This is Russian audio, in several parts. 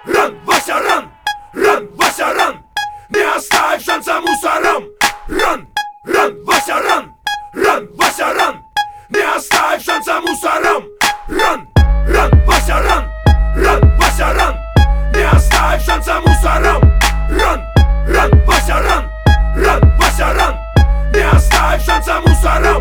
Ран, Вася, ран! Ран, Вася, ран! Не оставь шанса мусорам! Ран, Вася, ран! Ран, Вася, ран! Не оставь шанса мусорам! Ран, Вася, ран! Ран, Вася, ран! Не оставь шанса мусорам! Ран, Вася, ран! Ран, Вася, ран! Не оставь шанса мусорам!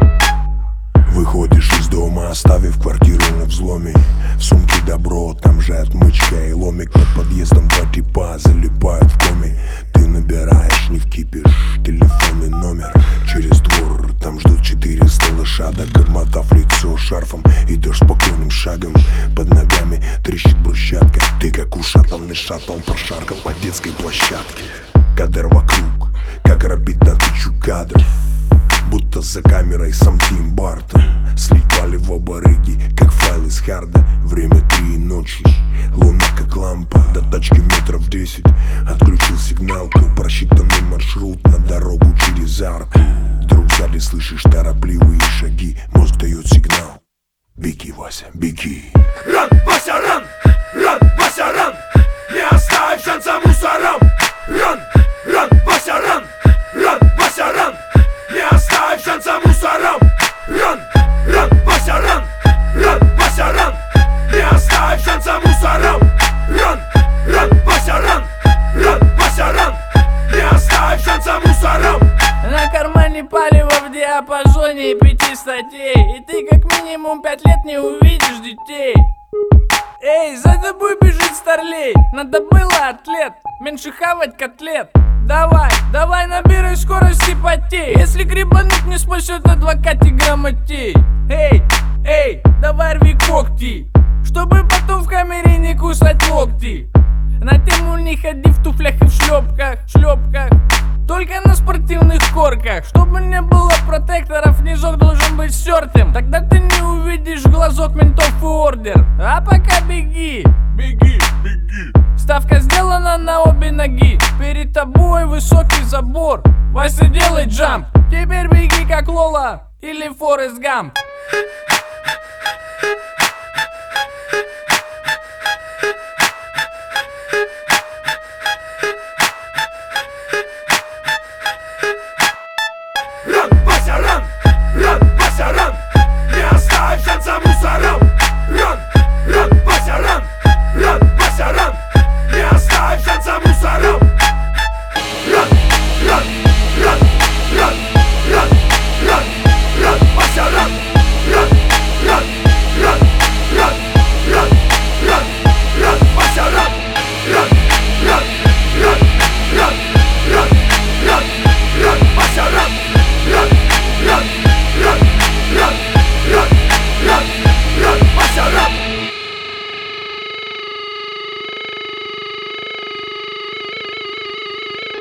Выходишь из дома, оставив квартиру на взломе. В сумке добро, там же отмычка и ломик. Под подъездом два типа залипают в коме. Ты набираешь, не вкипишь, телефонный номер. Через двор, там ждут 400 лошадок. Обмотав лицо шарфом, идешь спокойным шагом. Под ногами трещит брусчатка. Ты как ушатанный шатон прошаркал по детской площадке. Кадр вокруг, как робит на 1000 кадров. Будто за камерой сам Тим Бартон. Слипали в оба рыги, как файл из харда. Время 3 ночи, луна как лампа. До тачки метров 10, отключил сигналку. Просчитанный маршрут на дорогу через арку. Вдруг сзади слышишь торопливые шаги. Мозг дает сигнал: беги, Вася, беги. Ран, Вася, ран! Ран, Вася, ран! Не оставь шанса мусорам! Ран, Вася, ран! Ран, Вася, ран! Не оставь шанса мусорам! Ран, Вася, ран! Ран, Вася, ран! Не оставь шанса мусорам! Ран, Вася, ран! Ран, Вася, ран! Не оставь шанса мусорам! На кармане палево в диапазоне 5 статей. И ты как минимум 5 лет не увидишь детей. Эй, за тобой бежит старлей. Надо было, атлет, меньше хавать котлет. Давай, набирай скорость и потей. Если грибануть не спасет адвокат и грамотей. Эй, давай рви когти, чтобы потом в камере не кусать локти. На тему не ходи в туфлях и в шлепках. Только на спортивных корках. Чтобы не было протекторов, низок должен быть стертым. Тогда ты не увидишь в глазок ментов и ордер. А пока беги. Ставка сделана на обе ноги. Перед тобой высокий забор. Вася, делай джамп. Теперь беги как Лола или Форест Гамп.